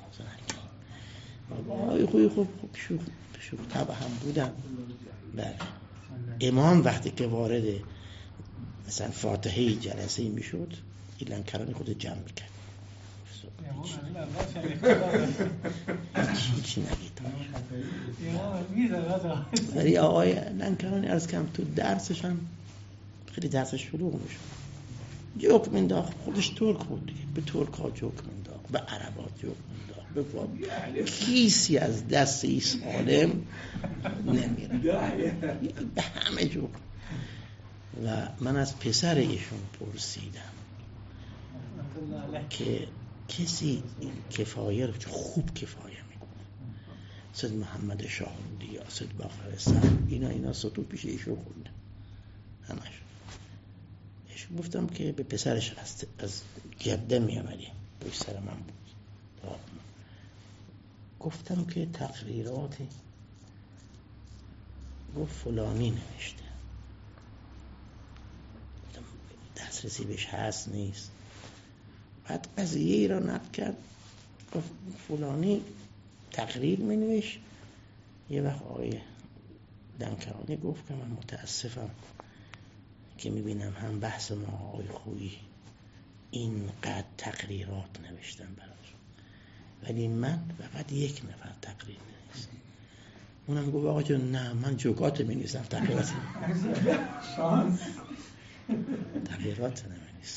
Speaker 1: آقای خوی خوب شوخ شوخ طبع هم بودن بله امام وقتی که وارد مثلا فاتحه جلسه میشد این لنکرانی خود جمع میکرد چی چی نگید ولی آقای لنکرانی عرض کم تو درسش هم خیلی درسش شروع میشد جوک مینداخت خودش ترک بود به ترک ها جوک مینداخت به عرب ها جوک مینداخت به کیسی از دست ای سالم نمیره به همه جوک. و من از پسر ایشون پرسیدم که کسی کفایه رو خوب کفایه میکنه سید محمد شاهرودی یا سید باقر سر اینا اینا سطور پیش ایشون خونده همش ایشون گفتم که به پسرش از, از جده میامدیم پیش سر من بود گفتم که تقریراتی گفت فلانی نوشته دسترسی بهش هست نیست بعد قضیه ای را نقل کرد گفت فلانی تقریر می نوشت یه وقت آقای دنکرانی گفت که من متاسفم که می بینم هم بحث ما آقای خویی اینقدر تقریرات نوشتن براش ولی من فقط یک نفر تقریر نوشتم اونم گفت آقا جون نه من جوکات می نویسم تقریرات شانس تغییرات نمی‌نویسم.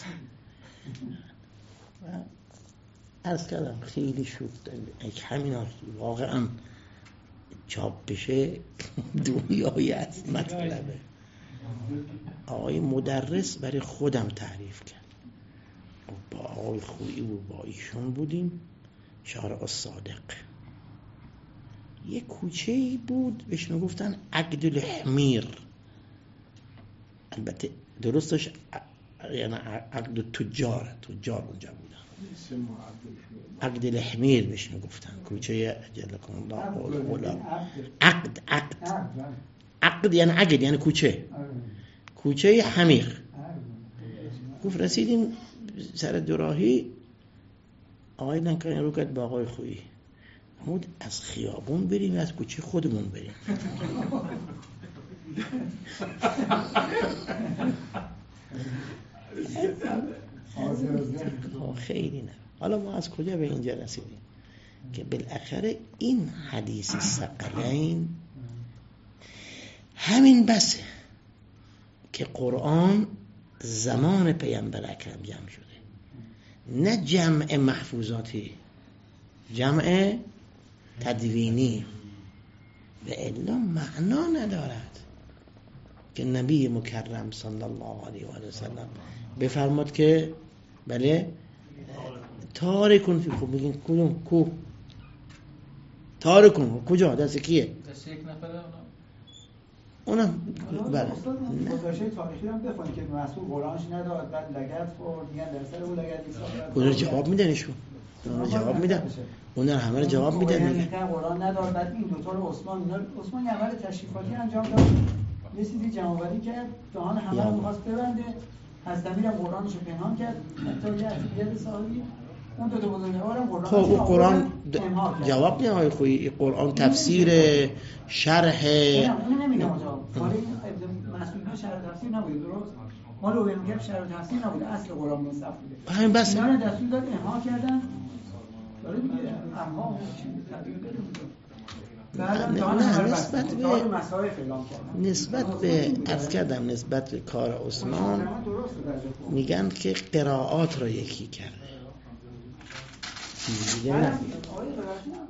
Speaker 1: عرض کردم خیلی شوخ یک همین واقعا چاپ بشه دنیای از مطلبه. آقای مدرس برای خودم تعریف کرد با آقای خویی و با ایشون بودیم شارع الصادق یه کوچه‌ای بود بهش میگفتن عقد الحمیر البته درستش یعنی عقد تجار تجار اونجا بودن عقد الحمیر بهش میگفتن کوچه جلکم الله عقد عقد عقد یعنی عقد یعنی کوچه کوچه حمیر گفت رسیدیم سر دوراهی، آقای لنکانی رو کرد با آقای خویی، همون از خیابون بریم از کوچه خودمون بریم. خیلی نه. حالا ما از کجا به اینجا رسیدیم که بالاخره این حدیث ثقلین همین بسه که قرآن زمان پیامبر اکرم جمع شده، نه جمع محفوظاتی، جمع تدوینی، و الا معنا ندارد که نبی مکرم صلی الله علیه و آله و سلم بفرماد که بله تارکون فی، خب بگین کدوم کو تارکون کجا دست کیه؟
Speaker 4: دست یک نفره
Speaker 1: اونم بله
Speaker 3: گذاشته تاریخی هم بخونید که مسئول قرآنش نداد، بعد لگد خورد، میگن در سر اون لگد ایسا
Speaker 1: اون رو جواب میدن ایشون، اون رو جواب میدن، اون رو همه رو جواب میدن دیگه.
Speaker 3: قرآن نداد، بعد این دوتا رو عثمان اینا عثمان یه عمل تشریفاتی انجام داد، یه چیزی جمع‌آوری کرد، دهان همه رو می‌خواست ببنده، از دمیرم قرآنش رو پنهان کرد تا یه اطلاعیت صاحبی اون دو تا بزرگوارم قرآن.
Speaker 1: خب اون قرآن جواب نه آقای خویی، قرآن تفسیر شرح
Speaker 3: اون نمیدونم جواب. حالا این مسئولین شرح تفسیر نبوده، درست؟ ما رو بهم میگه شرح تفسیر نبوده، اصل قرآن مصحف بوده.
Speaker 1: همین بس.
Speaker 3: اینا رو دستور داد امها کردن. داره میگه اما چی تغییر داده بود.
Speaker 1: نه نسبت به نسبت به عرض کردم نسبت به کار عثمان میگن که قرائات را یکی کرده دیگه نه.